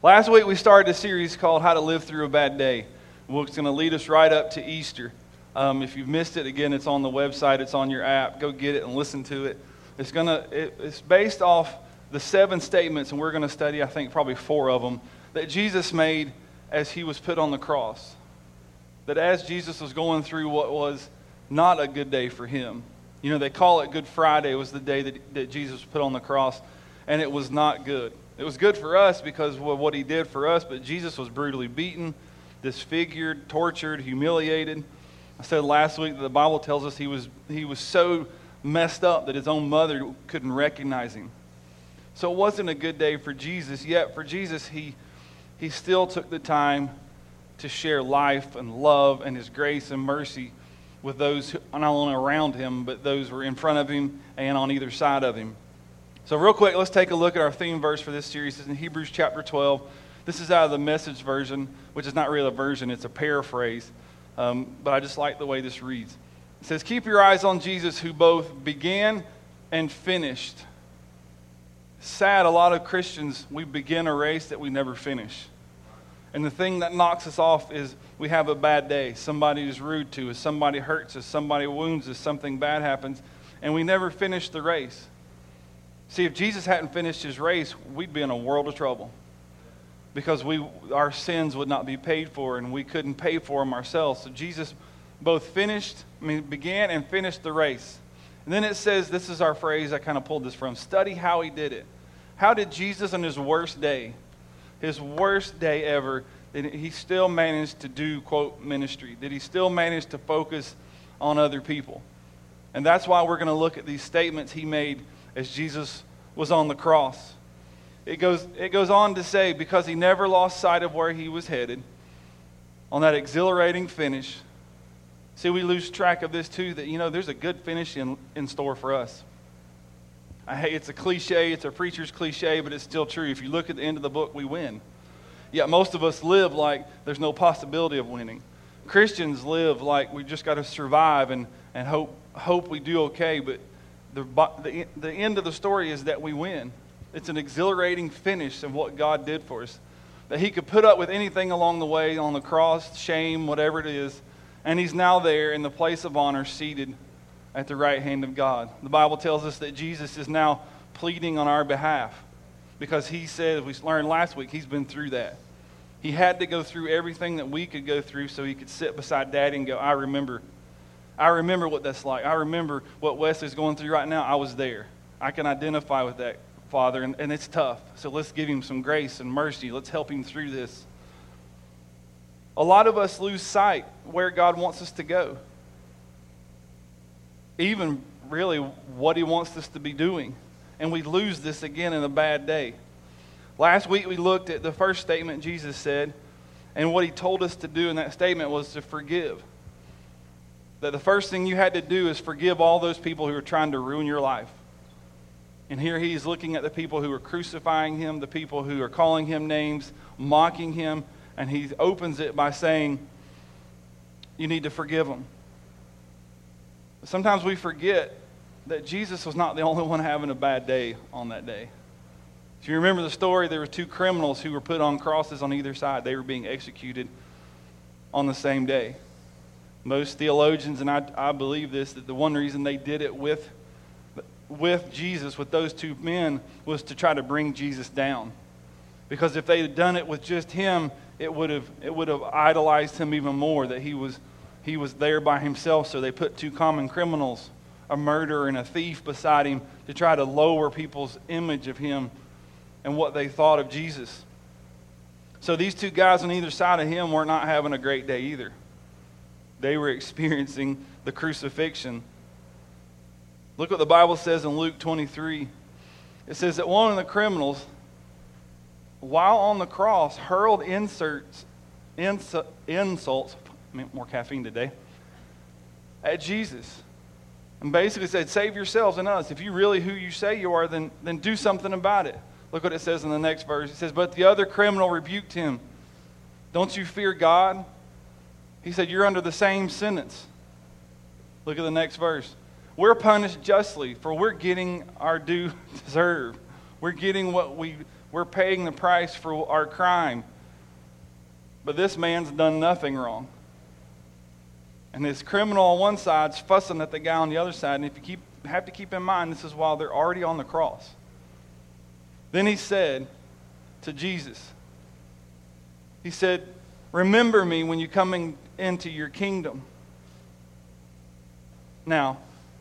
Last week we started a series called How to Live Through a Bad Day. It's going to lead us right up to Easter. If you've missed it, again, it's on the website, it's on your app. Go get it and listen to it. It's based off the 7 statements, and we're going to study, I think, probably 4 of them, that Jesus made as he was put on the cross. That as Jesus was going through what was not a good day for him. You know, they call it Good Friday. It was the day that Jesus was put on the cross, and it was not good. It was good for us because of what he did for us, but Jesus was brutally beaten, disfigured, tortured, humiliated. I said last week that the Bible tells us he was so messed up that his own mother couldn't recognize him. So it wasn't a good day for Jesus, yet for Jesus, he still took the time to share life and love and his grace and mercy with those who, not only around him, but those who were in front of him and on either side of him. So real quick, let's take a look at our theme verse for this series. It's in Hebrews chapter 12. This is out of the Message version, which is not really a version, it's a paraphrase. But I just like the way this reads. It says, keep your eyes on Jesus who both began and finished. Sad, a lot of Christians, we begin a race that we never finish. And the thing that knocks us off is we have a bad day. Somebody is rude to us, somebody hurts us, somebody wounds us, something bad happens, and we never finish the race. See, if Jesus hadn't finished his race, we'd be in a world of trouble. Because our sins would not be paid for, and we couldn't pay for them ourselves. So Jesus both began and finished the race. And then it says, this is our phrase, I kind of pulled this from, study how he did it. How did Jesus on his worst day ever, that he still managed to do, quote, ministry? Did he still manage to focus on other people? And that's why we're going to look at these statements he made as Jesus was on the cross. It goes on to say, because he never lost sight of where he was headed, on that exhilarating finish. See, we lose track of this too, that, there's a good finish in store for us. It's a cliche, it's a preacher's cliche, but it's still true. If you look at the end of the book, we win. Yet most of us live like there's no possibility of winning. Christians live like we just got to survive and hope we do okay, but the end of the story is that we win. It's an exhilarating finish of what God did for us. That he could put up with anything along the way, on the cross, shame, whatever it is, and he's now there in the place of honor, seated at the right hand of God. The Bible tells us that Jesus is now pleading on our behalf because he said, as we learned last week, he's been through that. He had to go through everything that we could go through so he could sit beside Daddy and go, I remember what that's like. I remember what Wesley's going through right now. I was there. I can identify with that, Father, and it's tough. So let's give him some grace and mercy. Let's help him through this. A lot of us lose sight where God wants us to go. Even really what he wants us to be doing. And we lose this again in a bad day. Last week we looked at the first statement Jesus said, and what he told us to do in that statement was to forgive. That the first thing you had to do is forgive all those people who are trying to ruin your life. And here he's looking at the people who are crucifying him, the people who are calling him names, mocking him, and he opens it by saying, you need to forgive them. Sometimes we forget that Jesus was not the only one having a bad day on that day. If you remember the story, there were 2 criminals who were put on crosses on either side. They were being executed on the same day. Most theologians, and I believe this, that the one reason they did it with Jesus, with those 2 men, was to try to bring Jesus down. Because if they had done it with just him, it would have idolized him even more, that he was there by himself. So they put 2 common criminals, a murderer and a thief, beside him to try to lower people's image of him and what they thought of Jesus. So these 2 guys on either side of him were not having a great day either. They were experiencing the crucifixion. Look what the Bible says in Luke 23. It says that one of the criminals, while on the cross, hurled insults, more caffeine today, at Jesus. And basically said, save yourselves and us. If you really who you say you are, then do something about it. Look what it says in the next verse. It says, but the other criminal rebuked him. Don't you fear God? He said, you're under the same sentence. Look at the next verse. We're punished justly, for we're getting our due deserve. We're getting what We're paying the price for our crime. But this man's done nothing wrong. And this criminal on one side's fussing at the guy on the other side. And if you have to keep in mind, this is while they're already on the cross. Then he said to Jesus, he said, remember me when you come into your kingdom. Now,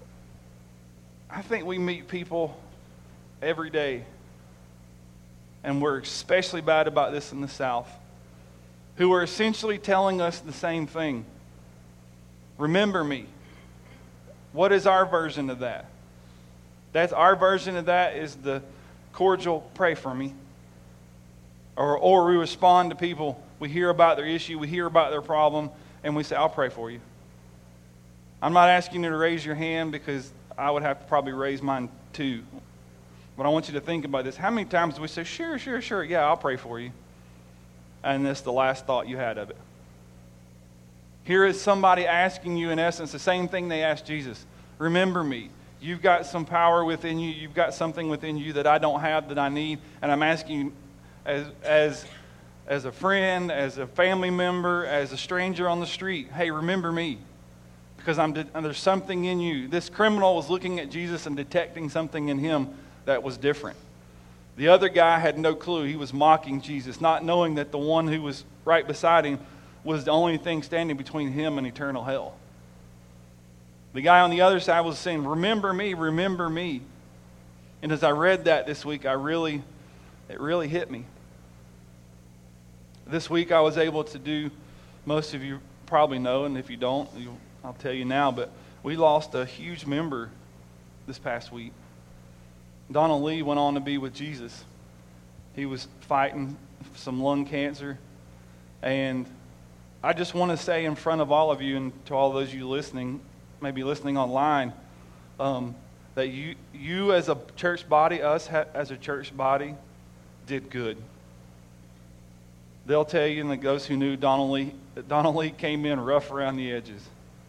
I think we meet people every day, and we're especially bad about this in the South, who are essentially telling us the same thing. Remember me. What is our version of that? That's our version of that is the cordial pray for me. Or we respond to people. We hear about their issue, we hear about their problem, and we say, I'll pray for you. I'm not asking you to raise your hand because I would have to probably raise mine too. But I want you to think about this. How many times do we say, sure, yeah, I'll pray for you? And that's the last thought you had of it. Here is somebody asking you, in essence, the same thing they asked Jesus. Remember me. You've got some power within you. You've got something within you that I don't have, that I need. And I'm asking you as a friend, as a family member, as a stranger on the street, hey, remember me. Because there's something in you. This criminal was looking at Jesus and detecting something in him that was different. The other guy had no clue. He was mocking Jesus, not knowing that the one who was right beside him was the only thing standing between him and eternal hell. The guy on the other side was saying, remember me, remember me. And as I read that this week, it really hit me. This week I was able to do, most of you probably know, and if you don't, I'll tell you now, but we lost a huge member this past week. Donald Lee went on to be with Jesus. He was fighting some lung cancer, and I just want to say in front of all of you and to all those of you listening, maybe listening online, that you as a church body, us as a church body, did good. They'll tell you, and those who knew Donald Lee came in rough around the edges.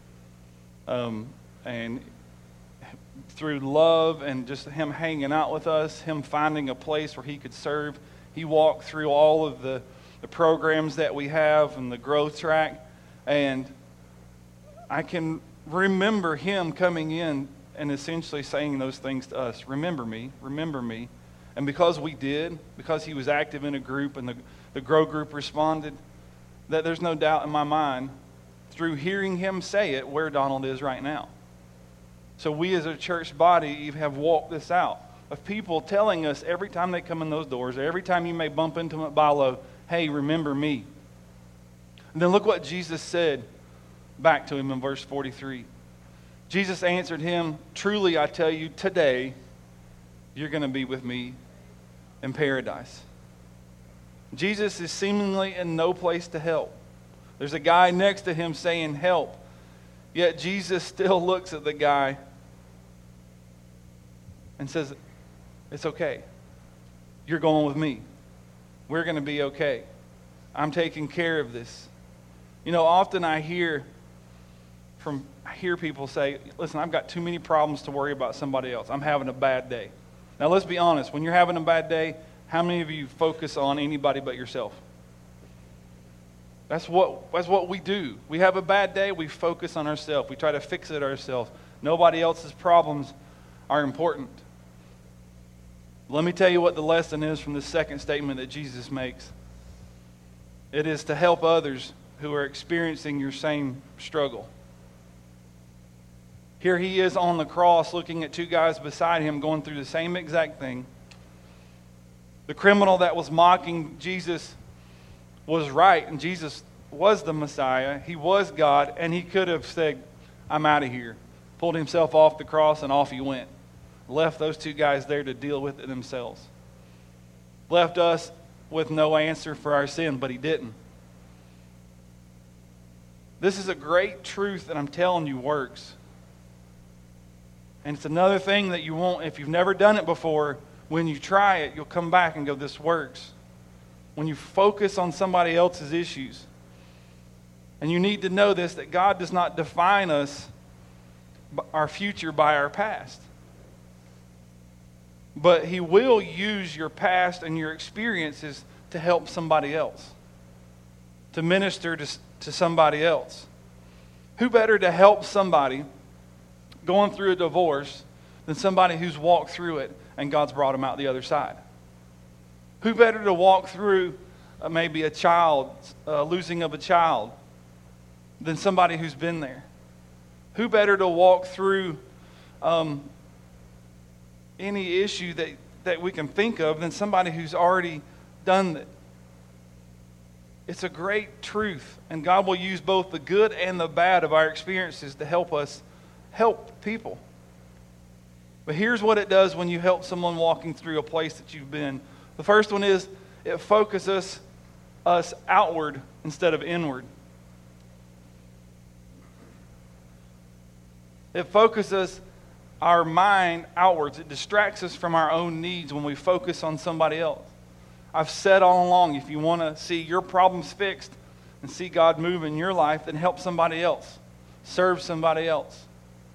And through love and just him hanging out with us, him finding a place where he could serve, he walked through all of the programs that we have and the growth track, and I can remember him coming in and essentially saying those things to us. Remember me, remember me. And because we did, because he was active in a group and the grow group responded, that there's no doubt in my mind, through hearing him say it, where Donald is right now. So we as a church body have walked this out of people telling us every time they come in those doors, every time you may bump into them at Bilo, hey, remember me. And then look what Jesus said back to him in verse 43. Jesus answered him, truly I tell you, today you're going to be with me in paradise. Jesus is seemingly in no place to help. There's a guy next to him saying help. Yet Jesus still looks at the guy and says, it's okay. You're going with me. We're going to be okay. I'm taking care of this. You know, often I hear people say, listen, I've got too many problems to worry about somebody else. I'm having a bad day. Now let's be honest. When you're having a bad day, how many of you focus on anybody but yourself? That's what we do. We have a bad day, we focus on ourselves. We try to fix it ourselves. Nobody else's problems are important. Let me tell you what the lesson is from the second statement that Jesus makes. It is to help others who are experiencing your same struggle. Here he is on the cross looking at two guys beside him going through the same exact thing. The criminal that was mocking Jesus was right, and Jesus was the Messiah. He was God, and he could have said, I'm out of here. Pulled himself off the cross, and off he went. Left those two guys there to deal with it themselves. Left us with no answer for our sin, but he didn't. This is a great truth that I'm telling you works. And it's another thing that you won't, if you've never done it before, when you try it, you'll come back and go, this works. When you focus on somebody else's issues. And you need to know this, that God does not define us, our future, by our past. But He will use your past and your experiences to help somebody else, to minister to somebody else. Who better to help somebody going through a divorce than somebody who's walked through it and God's brought them out the other side? Who better to walk through maybe a child, losing of a child, than somebody who's been there? Who better to walk through any issue that we can think of than somebody who's already done it? It's a great truth, and God will use both the good and the bad of our experiences to help us help people. But here's what it does when you help someone walking through a place that you've been. The first one is it focuses us outward instead of inward. It focuses our mind outwards. It distracts us from our own needs when we focus on somebody else. I've said all along, if you want to see your problems fixed and see God move in your life, then help somebody else. Serve somebody else.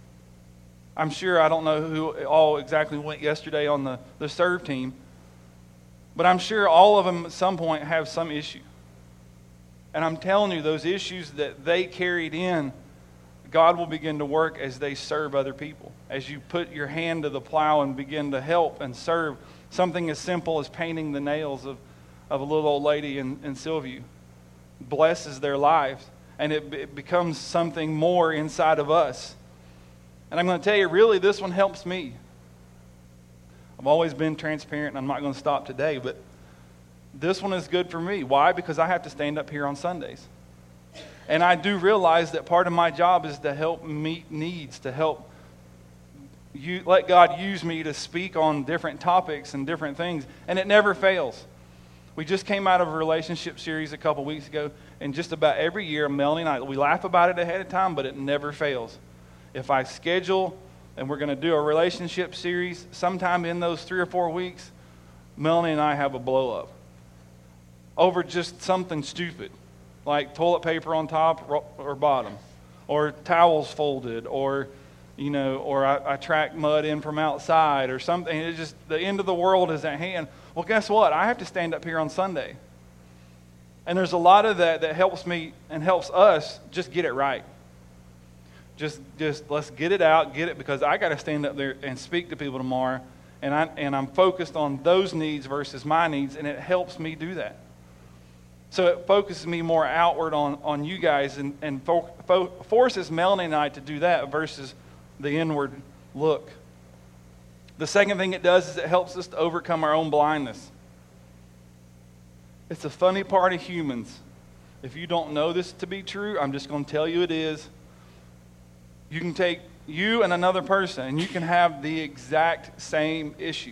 I'm sure, I don't know who all exactly went yesterday on the serve team, but I'm sure all of them at some point have some issue. And I'm telling you, those issues that they carried in, God will begin to work as they serve other people. As you put your hand to the plow and begin to help and serve, something as simple as painting the nails of a little old lady in Sylview blesses their lives, and it becomes something more inside of us. And I'm going to tell you, really, this one helps me. I've always been transparent, and I'm not going to stop today, but this one is good for me. Why? Because I have to stand up here on Sundays. And I do realize that part of my job is to help meet needs, to help let God use me to speak on different topics and different things, and it never fails. We just came out of a relationship series a couple weeks ago, and just about every year, Melanie and I, we laugh about it ahead of time, but it never fails. If I schedule, and we're going to do a relationship series, sometime in those 3 or 4 weeks, Melanie and I have a blow-up over just something stupid, like toilet paper on top or bottom, or towels folded, or or I track mud in from outside or something. It's just the end of the world is at hand. Well, guess what? I have to stand up here on Sunday. And there's a lot of that helps me and helps us just get it right. Just let's get it out, get it, because I got to stand up there and speak to people tomorrow, and I'm focused on those needs versus my needs, and it helps me do that. So it focuses me more outward on you guys and forces Melanie and I to do that versus the inward look. The second thing it does is it helps us to overcome our own blindness. It's a funny part of humans. If you don't know this to be true, I'm just going to tell you it is. You can take you and another person, and you can have the exact same issue.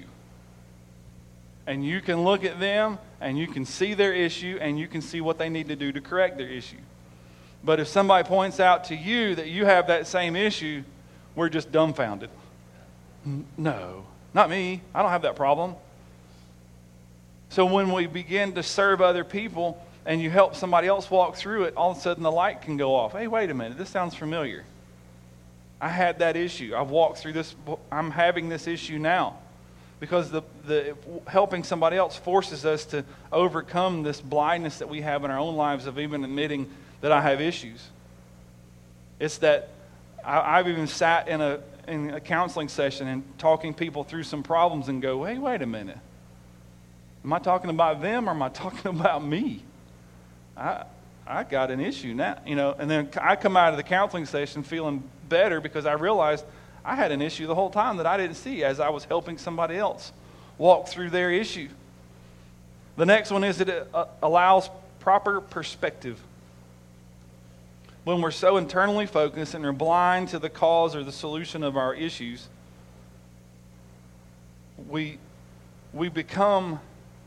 And you can look at them, and you can see their issue, and you can see what they need to do to correct their issue. But if somebody points out to you that you have that same issue, we're just dumbfounded. No, not me. I don't have that problem. So when we begin to serve other people and you help somebody else walk through it, all of a sudden the light can go off. Hey, wait a minute. This sounds familiar. I had that issue. I've walked through this. I'm having this issue now. Because the helping somebody else forces us to overcome this blindness that we have in our own lives of even admitting that I have issues. It's that I've even sat in a counseling session and talking people through some problems and go, hey, wait a minute. Am I talking about them or am I talking about me? I got an issue now, and then I come out of the counseling session feeling better because I realized I had an issue the whole time that I didn't see as I was helping somebody else walk through their issue. The next one is that it allows proper perspective. When we're so internally focused and we're blind to the cause or the solution of our issues, we become,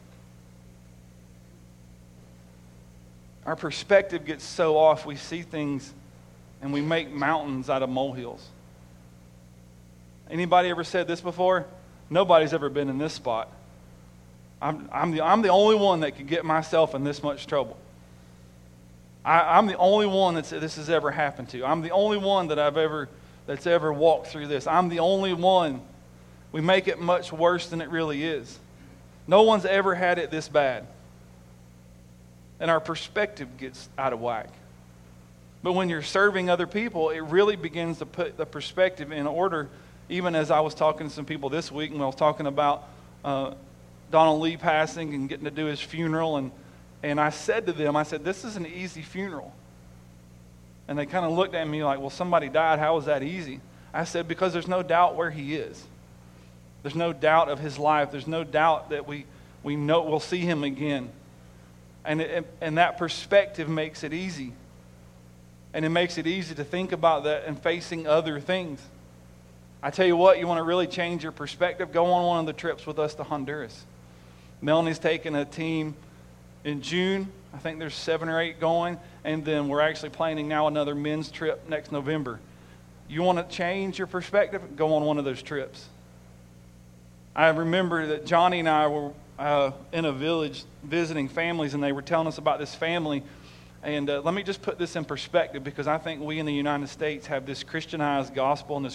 our perspective gets so off, we see things and we make mountains out of molehills. Anybody ever said this before? Nobody's ever been in this spot. I'm the only one that could get myself in this much trouble. I'm the only one this has ever happened to. I'm the only one that's ever walked through this. I'm the only one we make it much worse than it really is. No one's ever had it this bad. And our perspective gets out of whack. But when you're serving other people, it really begins to put the perspective in order. Even as I was talking to some people this week, and I was talking about Donald Lee passing and getting to do his funeral, and I said to them, I said, this is an easy funeral. And they kind of looked at me like, well, somebody died, how is that easy? I said, because there's no doubt where he is. There's no doubt of his life. There's no doubt that we know we'll see him again. And that perspective makes it easy. And it makes it easy to think about that and facing other things. I tell you what, you want to really change your perspective, go on one of the trips with us to Honduras. Melanie's taking a team in June. I think there's 7 or 8 going. And then we're actually planning now another men's trip next November. You want to change your perspective? Go on one of those trips. I remember that Johnny and I were in a village visiting families, and they were telling us about this family. And let me just put this in perspective, because I think we in the United States have this Christianized gospel and this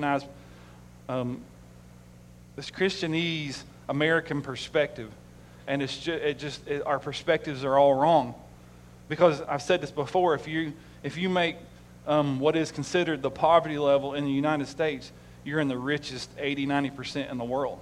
Christianese American perspective. And our perspectives are all wrong. Because I've said this before, if you make what is considered the poverty level in the United States, you're in the richest 80-90% in the world.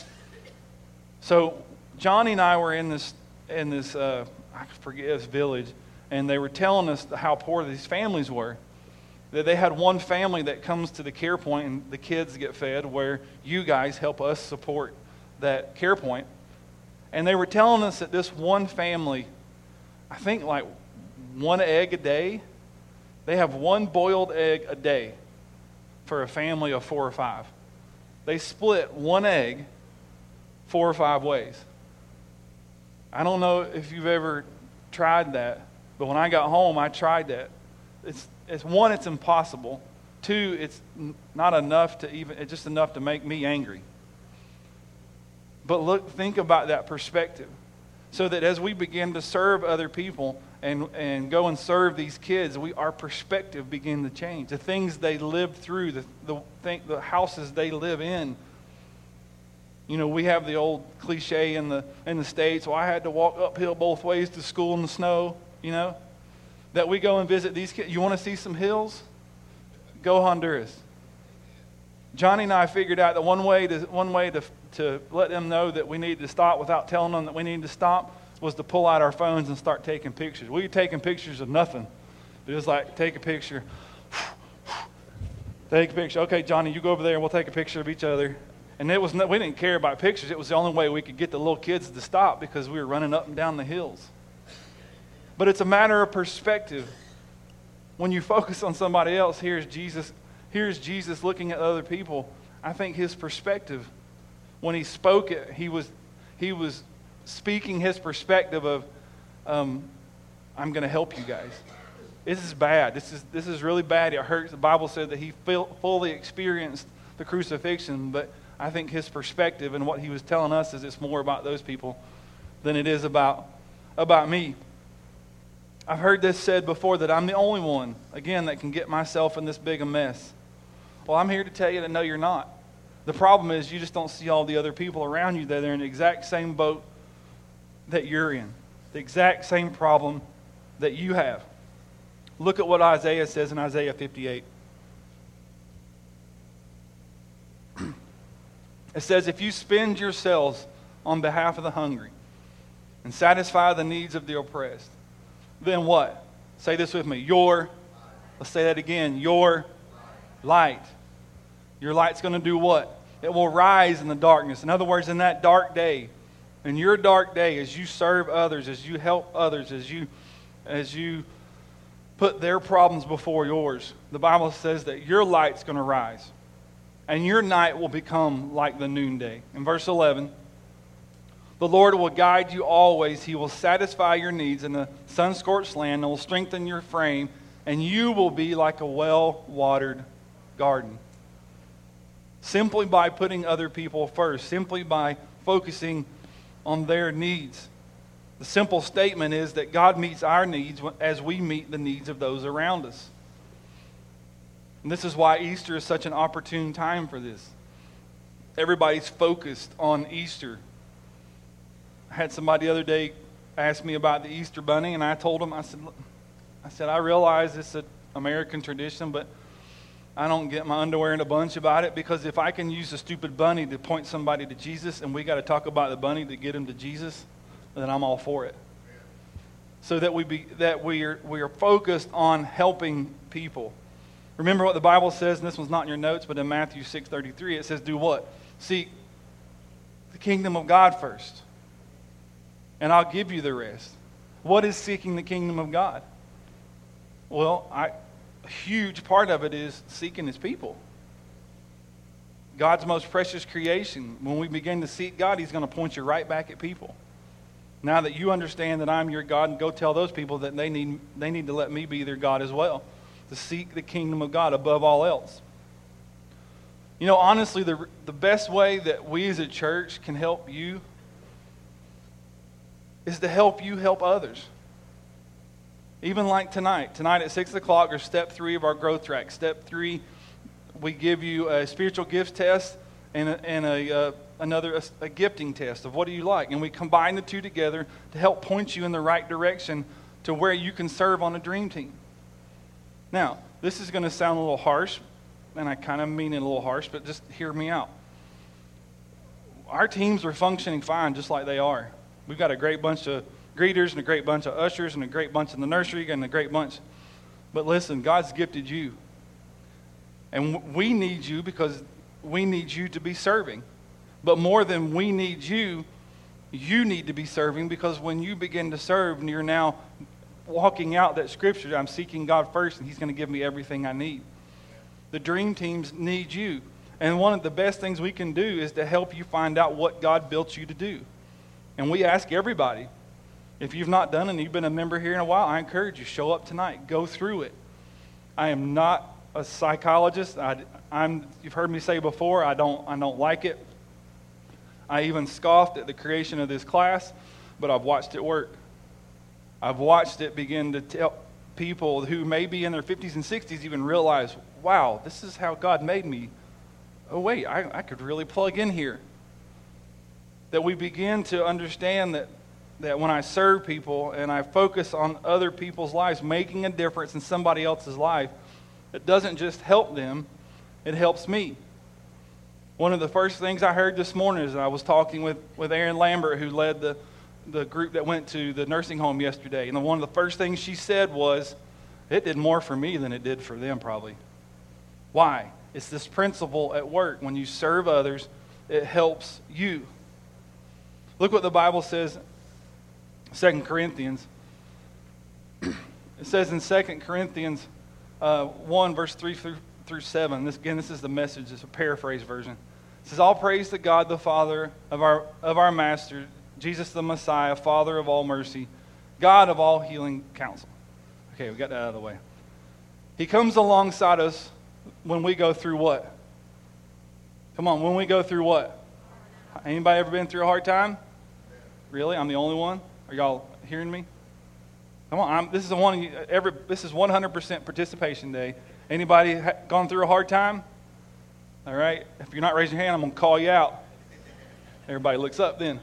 So Johnny and I were in this I forget this village, and they were telling us how poor these families were. That they had one family that comes to the care point and the kids get fed, where you guys help us support that care point. And they were telling us that this one family, I think like 1 egg a day, they have 1 boiled egg a day for a family of 4 or 5. They split 1 egg 4 or 5 ways. I don't know if you've ever tried that, but when I got home, I tried that. It's 1, it's impossible. 2, it's not enough it's just enough to make me angry. But think about that perspective. So that as we begin to serve other people and go and serve these kids, our perspective begin to change. The things they lived through, the houses they live in. You know, we have the old cliche in the States, well, I had to walk uphill both ways to school in the snow, you know. That we go and visit these kids. You want to see some hills? Go Honduras. Johnny and I figured out that one way to let them know that we needed to stop without telling them that we needed to stop was to pull out our phones and start taking pictures. We were taking pictures of nothing. It was like, take a picture. Take a picture. Okay, Johnny, you go over there and we'll take a picture of each other. And we didn't care about pictures. It was the only way we could get the little kids to stop, because we were running up and down the hills. But it's a matter of perspective. When you focus on somebody else, here's Jesus looking at other people. I think his perspective, when he spoke it, he was speaking his perspective of, I'm going to help you guys. This is bad. This is really bad. It hurts. The Bible said that he fully experienced the crucifixion, but I think his perspective and what he was telling us is it's more about those people than it is about me. I've heard this said before, that I'm the only one, again, that can get myself in this big a mess. Well, I'm here to tell you that no, you're not. The problem is you just don't see all the other people around you that are in the exact same boat that you're in. The exact same problem that you have. Look at what Isaiah says in Isaiah 58. It says, if you spend yourselves on behalf of the hungry and satisfy the needs of the oppressed, then what? Say this with me. Let's say that again. Your light. Your light's going to do what? It will rise in the darkness. In other words, in that dark day, in your dark day, as you serve others, as you help others, as you put their problems before yours, the Bible says that your light's going to rise. And your night will become like the noonday. In verse 11, the Lord will guide you always. He will satisfy your needs in the sun-scorched land and will strengthen your frame, and you will be like a well-watered garden. Simply by putting other people first, simply by focusing on their needs. The simple statement is that God meets our needs as we meet the needs of those around us. And this is why Easter is such an opportune time for this. everybody's focused on Easter. I had somebody the other day ask me about the Easter bunny, and I told them, I said, I realize it's an American tradition, but I don't get my underwear in a bunch about it, because if I can use a stupid bunny to point somebody to Jesus, and we got to talk about the bunny to get him to Jesus, then I'm all for it. So that we are focused on helping people. Remember what the Bible says, and this one's not in your notes, but in Matthew 6:33, it says, do what? Seek the kingdom of God first, and I'll give you the rest. What is seeking the kingdom of God? Well, a huge part of it is seeking his people. God's most precious creation. When we begin to seek God, he's going to point you right back at people. Now that you understand that I'm your God, and go tell those people that they need to let me be their God as well. To seek the kingdom of God above all else. You know, honestly, the best way that we as a church can help you is to help you help others. Even like tonight. Tonight at 6 o'clock is step 3 of our growth track. Step 3, we give you a spiritual gifts test and a gifting test of what do you like. And we combine the two together to help point you in the right direction to where you can serve on a dream team. Now, this is going to sound a little harsh, and I kind of mean it a little harsh, but just hear me out. Our teams are functioning fine just like they are. We've got a great bunch of greeters and a great bunch of ushers and a great bunch in the nursery and a great bunch. But listen, God's gifted you. And we need you because we need you to be serving. But more than we need you, you need to be serving, because when you begin to serve and you're now walking out that scripture, I'm seeking God first and he's going to give me everything I need. The dream teams need you. And one of the best things we can do is to help you find out what God built you to do. And we ask everybody, if you've not done it and you've been a member here in a while, I encourage you, show up tonight. Go through it. I am not a psychologist. You've heard me say before, I don't like it. I even scoffed at the creation of this class, but I've watched it work. I've watched it begin to tell people who may be in their 50s and 60s even realize, wow, this is how God made me. Oh, wait, I could really plug in here. That we begin to understand that when I serve people and I focus on other people's lives, making a difference in somebody else's life, it doesn't just help them, it helps me. One of the first things I heard this morning is I was talking with Erin Lambert, who led the group that went to the nursing home yesterday. And one of the first things she said was, it did more for me than it did for them probably. Why? It's this principle at work. When you serve others, it helps you. Look what the Bible says, 2 Corinthians. It says in 2 Corinthians 1, verse 3 through 7. This is the Message. It's a paraphrase version. It says, all praise to God the Father of our Master, Jesus the Messiah, Father of all mercy, God of all healing counsel. Okay, we got that out of the way. He comes alongside us when we go through what? Come on, when we go through what? Anybody ever been through a hard time? Really? I'm the only one? Are y'all hearing me? Come on, this is 100% participation day. Anybody gone through a hard time? All right. If you're not raising your hand, I'm going to call you out. Everybody looks up then.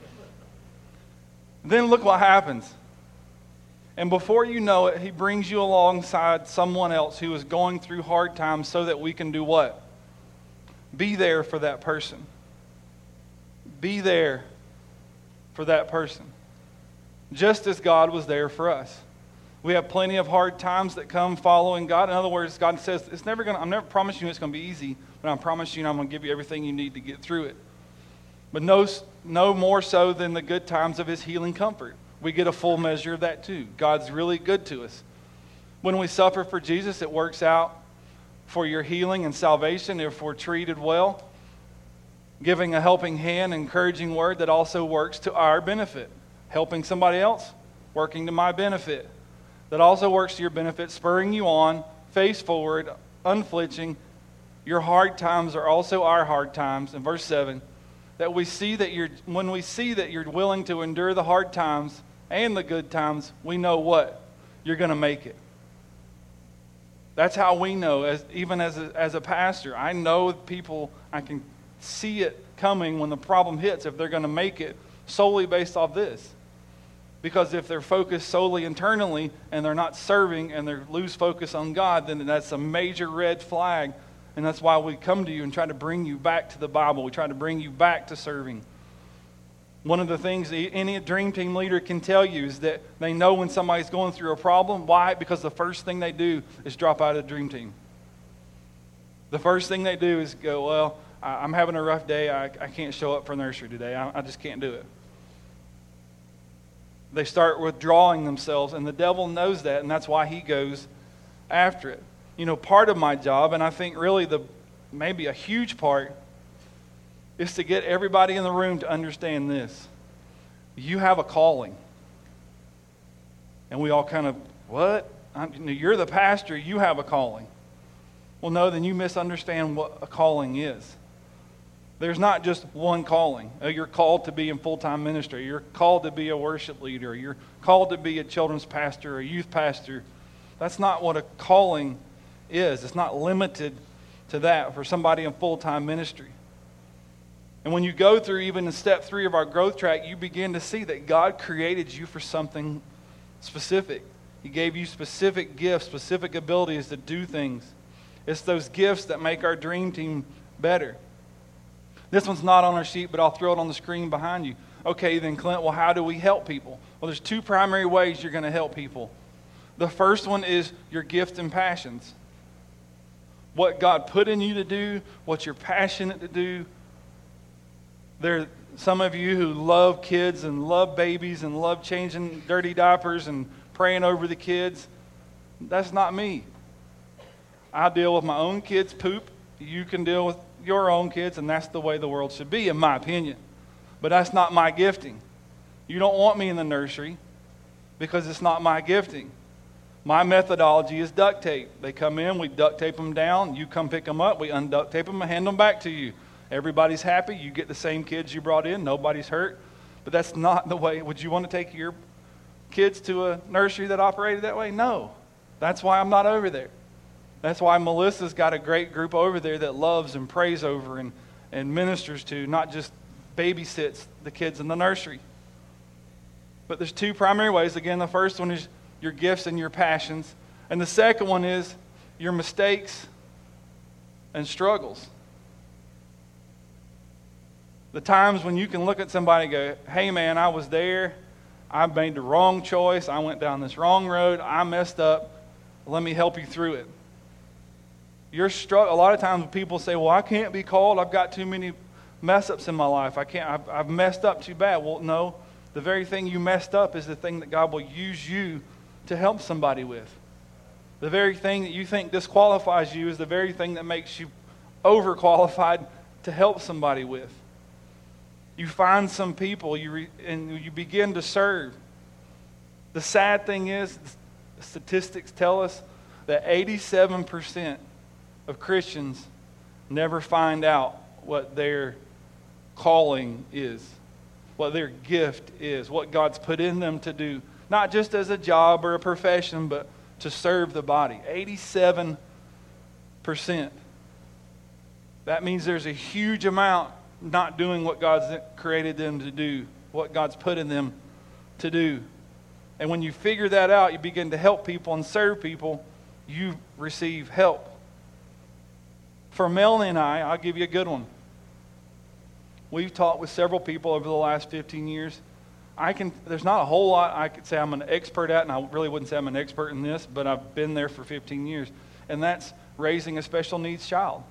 Then look what happens. And before you know it, he brings you alongside someone else who is going through hard times so that we can do what? Be there for that person. Be there for that person. Just as God was there for us. We have plenty of hard times that come following God. In other words, God says, I'm never promising you it's going to be easy, but I'm promising you I'm going to give you everything you need to get through it. But no more so than the good times of his healing comfort. We get a full measure of that too. God's really good to us. When we suffer for Jesus, it works out for your healing and salvation if we're treated well. Giving a helping hand, encouraging word that also works to our benefit. Helping somebody else, working to my benefit. That also works to your benefit, spurring you on, face forward, unflinching. Your hard times are also our hard times. In verse 7, that we see that when we see that you're willing to endure the hard times and the good times, we know what? You're going to make it. That's how we know, even as a pastor. I know people, I can see it coming when the problem hits if they're going to make it solely based off this. Because if they're focused solely internally and they're not serving and they lose focus on God, then that's a major red flag. And that's why we come to you and try to bring you back to the Bible. We try to bring you back to serving. One of the things any dream team leader can tell you is that they know when somebody's going through a problem. Why? Because the first thing they do is drop out of the dream team. The first thing they do is go, well, I'm having a rough day. I can't show up for nursery today. I just can't do it. They start withdrawing themselves, and the devil knows that, and that's why he goes after it. You know, part of my job, and I think really maybe a huge part, is to get everybody in the room to understand this. You have a calling. And we all kind of, what? You're the pastor, you have a calling. Well, no, then you misunderstand what a calling is. There's not just one calling. You're called to be in full-time ministry. You're called to be a worship leader. You're called to be a children's pastor or a youth pastor. That's not what a calling is. It's not limited to that for somebody in full-time ministry. And when you go through even in step 3 of our growth track, you begin to see that God created you for something specific. He gave you specific gifts, specific abilities to do things. It's those gifts that make our dream team better. This one's not on our sheet, but I'll throw it on the screen behind you. Okay, then Clint, well, how do we help people? Well, there's 2 primary ways you're going to help people. The first one is your gifts and passions. What God put in you to do, what you're passionate to do. There are some of you who love kids and love babies and love changing dirty diapers and praying over the kids. That's not me. I deal with my own kids' poop. You can deal with your own kids, and that's the way the world should be, in my opinion. But that's not my gifting. You don't want me in the nursery because it's not my gifting. My methodology is duct tape. They come in, we duct tape them down, you come pick them up, we unduct tape them and hand them back to you. Everybody's happy, you get the same kids you brought in, nobody's hurt. But that's not the way. Would you want to take your kids to a nursery that operated that way? No. That's why I'm not over there. That's why Melissa's got a great group over there that loves and prays over and ministers to, not just babysits the kids in the nursery. But there's 2 primary ways. Again, the first one is your gifts and your passions. And the second one is your mistakes and struggles. The times when you can look at somebody and go, hey man, I was there. I made the wrong choice. I went down this wrong road. I messed up. Let me help you through it. A lot of times people say, well, I can't be called. I've got too many mess-ups in my life. I've messed up too bad. Well, no. The very thing you messed up is the thing that God will use you to help somebody with. The very thing that you think disqualifies you is the very thing that makes you overqualified to help somebody with. You find some people and you begin to serve. The sad thing is, the statistics tell us that 87% of Christians never find out what their calling is, what their gift is, what God's put in them to do, not just as a job or a profession, but to serve the body. 87%. That means there's a huge amount not doing what God's created them to do, what God's put in them to do. And when you figure that out, you begin to help people and serve people, you receive help. For Melanie and I'll give you a good one. We've talked with several people over the last 15 years. There's not a whole lot I could say I'm an expert at, and I really wouldn't say I'm an expert in this, but I've been there for 15 years. And that's raising a special needs child.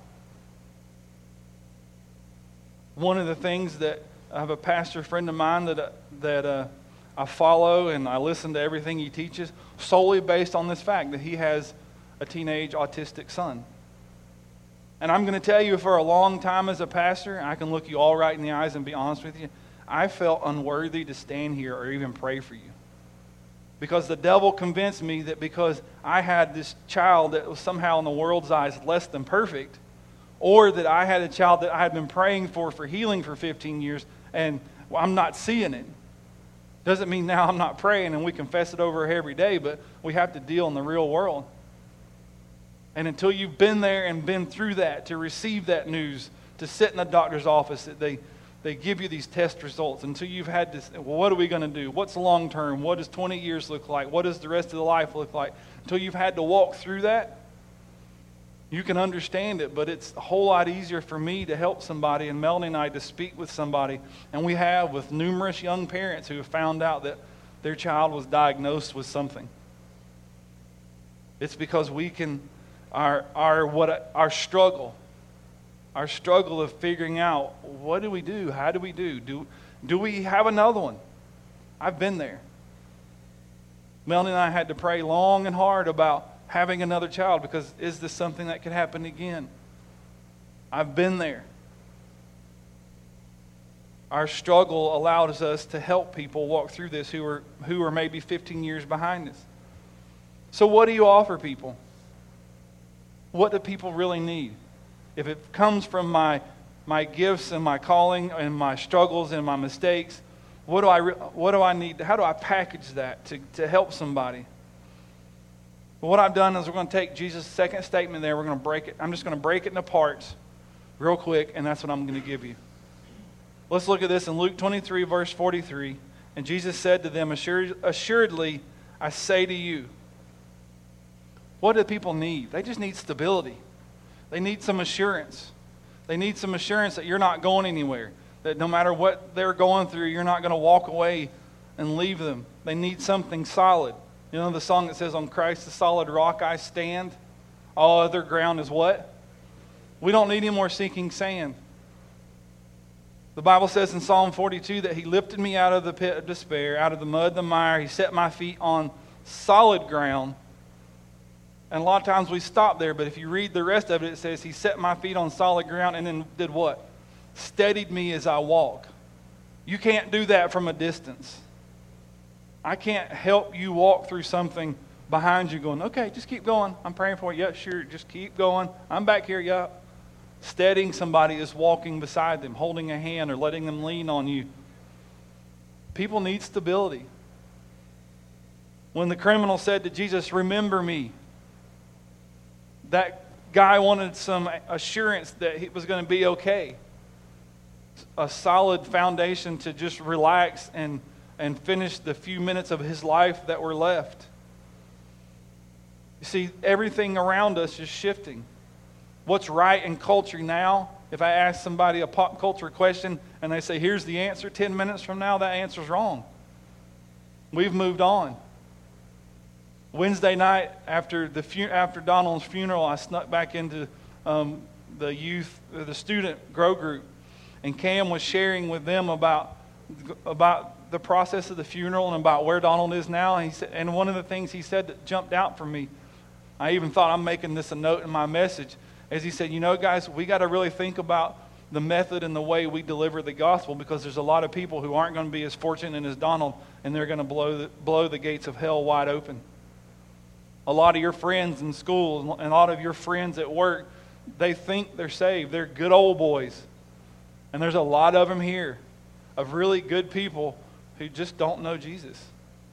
One of the things that I have a pastor friend of mine that I follow and I listen to everything he teaches solely based on this fact that he has a teenage autistic son. And I'm going to tell you, for a long time as a pastor, I can look you all right in the eyes and be honest with you, I felt unworthy to stand here or even pray for you. Because the devil convinced me that because I had this child that was somehow in the world's eyes less than perfect, or that I had a child that I had been praying for healing for 15 years, and I'm not seeing it. Doesn't mean now I'm not praying and we confess it over every day, but we have to deal in the real world. And until you've been there and been through that, to receive that news, to sit in a doctor's office that they give you these test results until you've had this, well, what are we going to do? What's long term? What does 20 years look like? What does the rest of the life look like? Until you've had to walk through that, you can understand it, but it's a whole lot easier for me to help somebody and Melanie and I to speak with somebody. And we have with numerous young parents who have found out that their child was diagnosed with something. It's because we can, our struggle of figuring out, what do we do? How do we do? Do we have another one? I've been there. Melanie and I had to pray long and hard about having another child because is this something that could happen again? I've been there. Our struggle allows us to help people walk through this who are maybe 15 years behind us. So what do you offer people? What do people really need? If it comes from my gifts and my calling and my struggles and my mistakes, what do I need? How do I package that to help somebody? Well, what I've done is we're going to take Jesus' second statement there. We're going to break it. I'm just going to break it into parts real quick, and that's what I'm going to give you. Let's look at this in Luke 23, verse 43. And Jesus said to them, assuredly, I say to you. What do people need? They just need stability. They need some assurance. They need some assurance that you're not going anywhere. That no matter what they're going through, you're not going to walk away and leave them. They need something solid. You know the song that says, on Christ the solid rock I stand. All other ground is what? We don't need any more sinking sand. The Bible says in Psalm 42 that He lifted me out of the pit of despair, out of the mud and the mire. He set my feet on solid ground. And a lot of times we stop there, but if you read the rest of it, it says He set my feet on solid ground and then did what? Steadied me as I walk. You can't do that from a distance. I can't help you walk through something behind you going, okay, just keep going. I'm praying for you. Yeah, sure, just keep going. I'm back here, yeah. Steadying somebody is walking beside them, holding a hand or letting them lean on you. People need stability. When the criminal said to Jesus, remember me, that guy wanted some assurance that he was going to be okay. A solid foundation to just relax and finish the few minutes of his life that were left. You see, everything around us is shifting. What's right in culture now, if I ask somebody a pop culture question and they say, here's the answer, 10 minutes from now, that answer's wrong. We've moved on. Wednesday night after Donald's funeral, I snuck back into the student grow group, and Cam was sharing with them about the process of the funeral and about where Donald is now. And one of the things he said that jumped out for me, I even thought I'm making this a note in my message, as he said, you know, guys, we got to really think about the method and the way we deliver the gospel, because there's a lot of people who aren't going to be as fortunate as Donald, and they're going to blow the gates of hell wide open. A lot of your friends in school and a lot of your friends at work, they think they're saved. They're good old boys. And there's a lot of them here, of really good people who just don't know Jesus.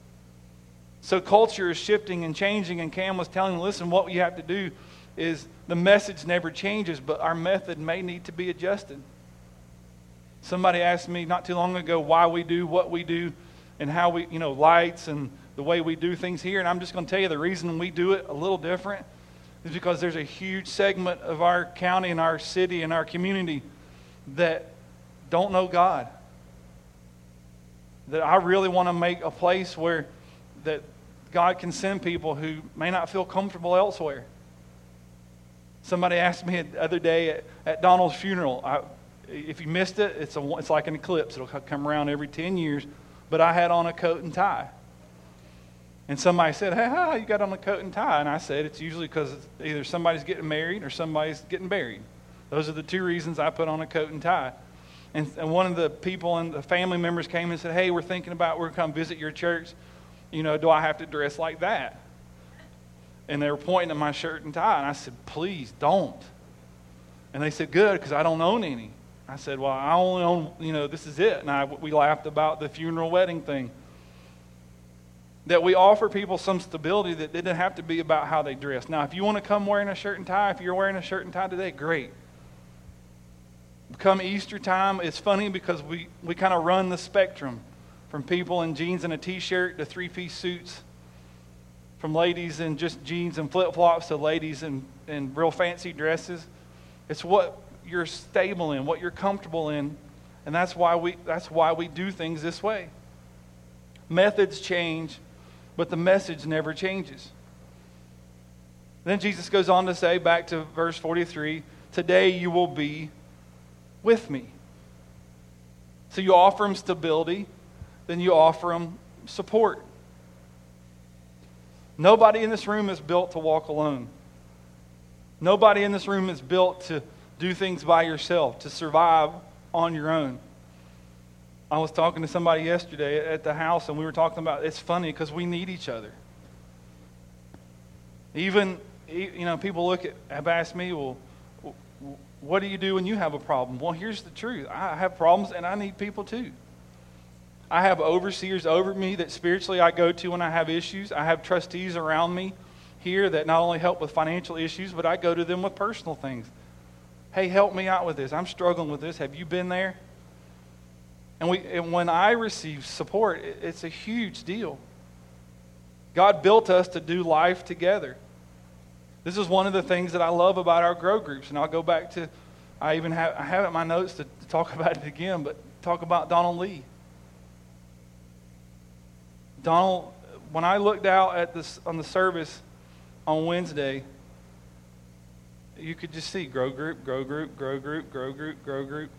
So culture is shifting and changing, and Cam was telling them, listen, what you have to do is the message never changes, but our method may need to be adjusted. Somebody asked me not too long ago why we do what we do and how we, lights and the way we do things here. And I'm just going to tell you the reason we do it a little different is because there's a huge segment of our county and our city and our community that don't know God. That I really want to make a place where that God can send people who may not feel comfortable elsewhere. Somebody asked me the other day at Donald's funeral, if you missed it, it's like an eclipse. It'll come around every 10 years. But I had on a coat and tie. And somebody said, hey, how you got on a coat and tie? And I said, it's usually because either somebody's getting married or somebody's getting buried. Those are the two reasons I put on a coat and tie. And one of the people and the family members came and said, hey, we're going to come visit your church. Do I have to dress like that? And they were pointing at my shirt and tie. And I said, please don't. And they said, good, because I don't own any. I said, well, I only own, this is it. And we laughed about the funeral wedding thing. That we offer people some stability that didn't have to be about how they dress. Now, if you want to come wearing a shirt and tie, if you're wearing a shirt and tie today, great. come Easter time, it's funny because we kind of run the spectrum from people in jeans and a t-shirt to three-piece suits, from ladies in just jeans and flip-flops to ladies in real fancy dresses. It's what you're stable in, what you're comfortable in, and that's why we do things this way. Methods change, but the message never changes. Then Jesus goes on to say, back to verse 43, today you will be with me. So you offer them stability, then you offer them support. Nobody in this room is built to walk alone. Nobody in this room is built to do things by yourself, to survive on your own. I was talking to somebody yesterday at the house, and we were talking about, it's funny because we need each other. Even, people have asked me, well, what do you do when you have a problem? Well, here's the truth. I have problems, and I need people too. I have overseers over me that spiritually I go to when I have issues. I have trustees around me here that not only help with financial issues, but I go to them with personal things. Hey, help me out with this. I'm struggling with this. Have you been there? And when I receive support, it's a huge deal. God built us to do life together. This is one of the things that I love about our grow groups. And I'll go back to, I have it in my notes to talk about it again, but talk about Donald Lee. Donald, when I looked out on the service on Wednesday, you could just see grow group, grow group, grow group, grow group, grow group.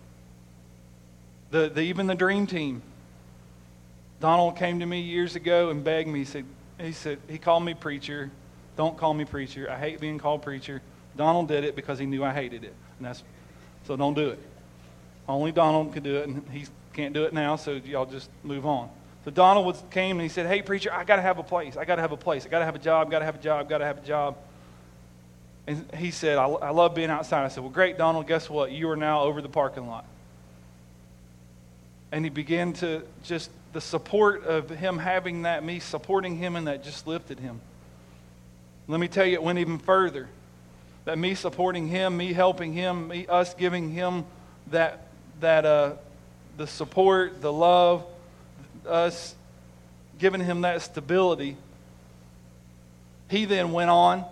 Even the dream team. Donald came to me years ago and begged me. He called me preacher. Don't call me preacher. I hate being called preacher. Donald did it because he knew I hated it. So don't do it. Only Donald could do it, and he can't do it now, so y'all just move on. So Donald came and he said, hey, preacher, I got to have a place. I got to have a place. I got to have a job, got to have a job, got to have a job. And he said, I love being outside. I said, well, great, Donald, guess what? You are now over the parking lot. And he began to just, the support of him having that, me supporting him in that just lifted him. Let me tell you, it went even further. That me supporting him, me helping him, us giving him the support, the love, us giving him that stability. He then went on.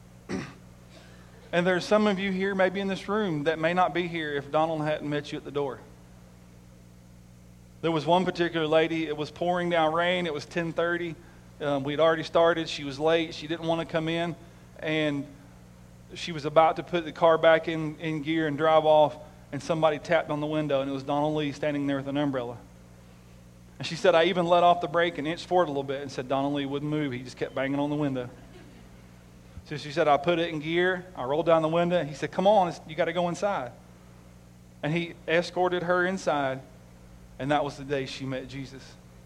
And there's some of you here, maybe in this room, that may not be here if Donald hadn't met you at the door. There was one particular lady, it was pouring down rain, it was 10:30. We'd already started, she was late, she didn't want to come in, and she was about to put the car back in gear and drive off, and somebody tapped on the window, and it was Donald Lee standing there with an umbrella. And she said, I even let off the brake and inched forward a little bit and said Donald Lee wouldn't move, he just kept banging on the window. So she said, I put it in gear, I rolled down the window, he said, come on, you got to go inside. And he escorted her inside, and that was the day she met Jesus.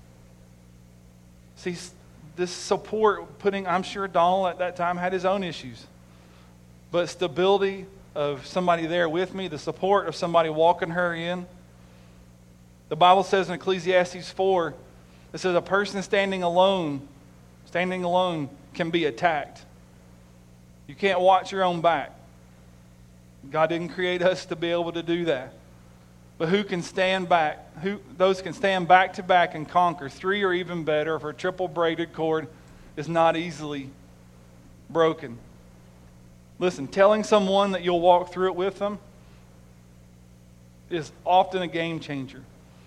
See, this support, I'm sure Donald at that time had his own issues. But stability of somebody there with me, the support of somebody walking her in. The Bible says in Ecclesiastes 4, it says a person standing alone can be attacked. You can't watch your own back. God didn't create us to be able to do that. But who can stand back? Those can stand back to back and conquer. 3 or even better, if a triple braided cord is not easily broken. Listen, telling someone that you'll walk through it with them is often a game changer.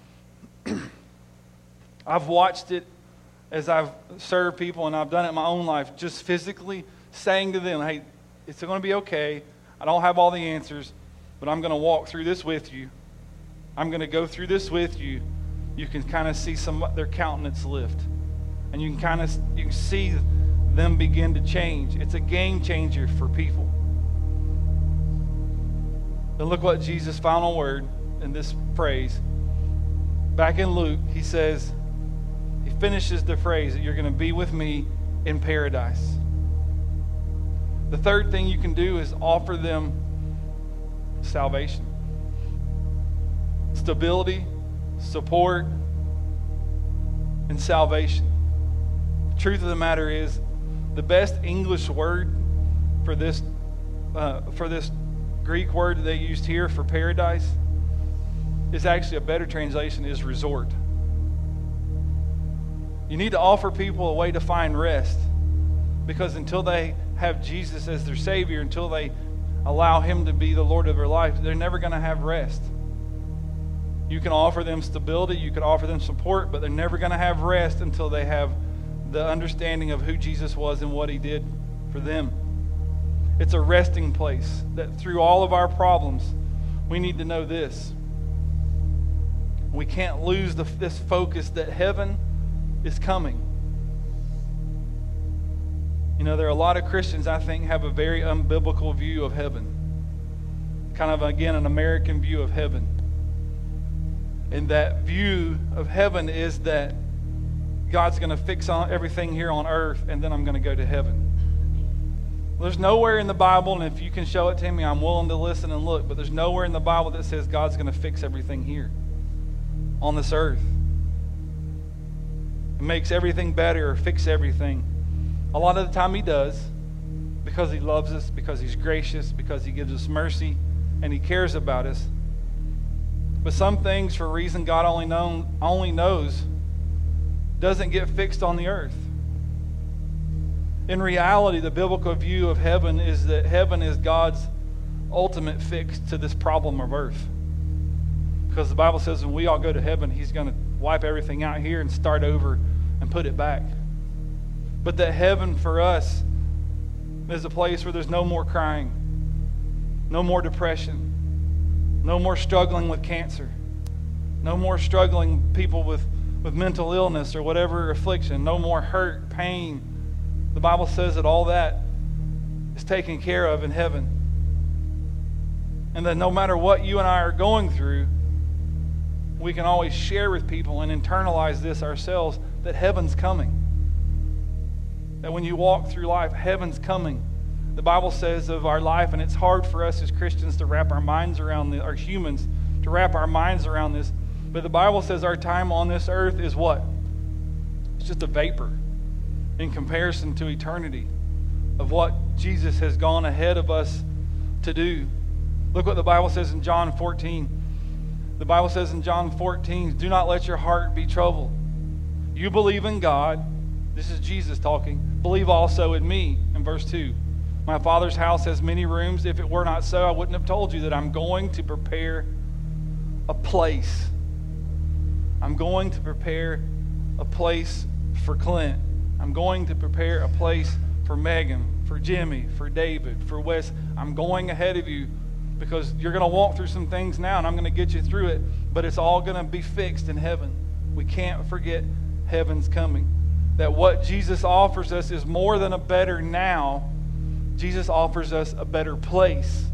I've watched it as I've served people, and I've done it in my own life, just physically saying to them, hey, it's going to be okay. I don't have all the answers, but I'm going to walk through this with you. I'm going to go through this with you. You can kind of see their countenance lift. And you can see them begin to change. It's a game changer for people. Then look what Jesus' final word in this phrase. Back in Luke, he says, he finishes the phrase that you're going to be with me in paradise. The third thing you can do is offer them salvation. Stability, support, and salvation. The truth of the matter is, the best English word for this Greek word that they used here for paradise is actually a better translation is resort. You need to offer people a way to find rest, because until they have Jesus as their Savior, until they allow Him to be the Lord of their life, they're never going to have rest. You can offer them stability, you can offer them support, but they're never going to have rest until they have the understanding of who Jesus was and what He did for them. It's a resting place that through all of our problems, we need to know this. We can't lose this focus that heaven is coming. You know, there are a lot of Christians, I think, have a very unbiblical view of heaven. Kind of, again, an American view of heaven. And that view of heaven is that God's going to fix everything here on earth, and then I'm going to go to heaven. There's nowhere in the Bible, and if you can show it to me, I'm willing to listen and look, but there's nowhere in the Bible that says God's going to fix everything here on this earth. It makes everything better or fix everything. A lot of the time He does, because He loves us, because He's gracious, because He gives us mercy, and He cares about us. But some things, for a reason God only knows, doesn't get fixed on the earth. In reality, the biblical view of heaven is that heaven is God's ultimate fix to this problem of earth. Because the Bible says when we all go to heaven, He's going to wipe everything out here and start over and put it back. But that heaven for us is a place where there's no more crying, no more depression, no more struggling with cancer, no more struggling people with mental illness or whatever affliction, no more hurt, pain. The Bible says that all that is taken care of in heaven. And that no matter what you and I are going through, we can always share with people and internalize this ourselves, that heaven's coming. That when you walk through life, heaven's coming. The Bible says of our life, and it's hard for us as Christians to wrap our minds around this, or humans, to wrap our minds around this. But the Bible says our time on this earth is what? It's just a vapor in comparison to eternity of what Jesus has gone ahead of us to do. Look what the Bible says in John 14. The Bible says in John 14, do not let your heart be troubled. You believe in God. This is Jesus talking. Believe also in me. In verse 2. My Father's house has many rooms. If it were not so, I wouldn't have told you that I'm going to prepare a place. I'm going to prepare a place for Clint. I'm going to prepare a place for Megan, for Jimmy, for David, for Wes. I'm going ahead of you because you're going to walk through some things now, and I'm going to get you through it, but it's all going to be fixed in heaven. We can't forget heaven's coming. That what Jesus offers us is more than a better now. Jesus offers us a better place.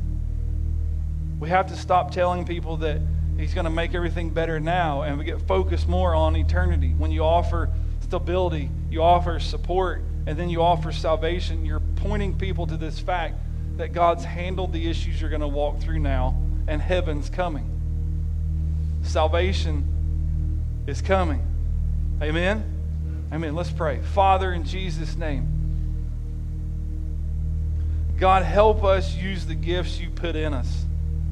We have to stop telling people that He's going to make everything better now, and we get focused more on eternity. When you offer stability, you offer support, and then you offer salvation, you're pointing people to this fact that God's handled the issues you're going to walk through now, and heaven's coming. Salvation is coming. Amen? Amen. Let's pray. Father, in Jesus' name, God, help us use the gifts you put in us.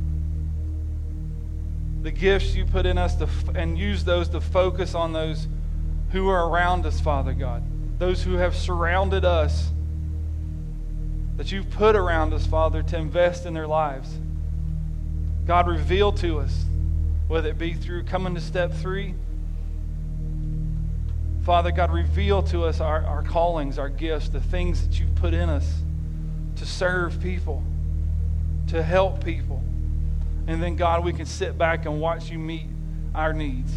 The gifts you put in us and use those to focus on those who are around us, Father God. Those who have surrounded us, that you've put around us, Father, to invest in their lives. God, reveal to us, whether it be through coming to step 3. Father God, reveal to us our callings, our gifts, the things that you've put in us to serve people, to help people. And then, God, we can sit back and watch you meet our needs.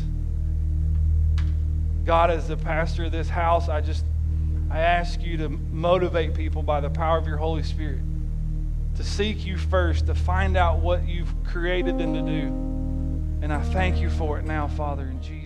God, as the pastor of this house, I ask you to motivate people by the power of your Holy Spirit to seek you first, to find out what you've created them to do. And I thank you for it now, Father, in Jesus' name.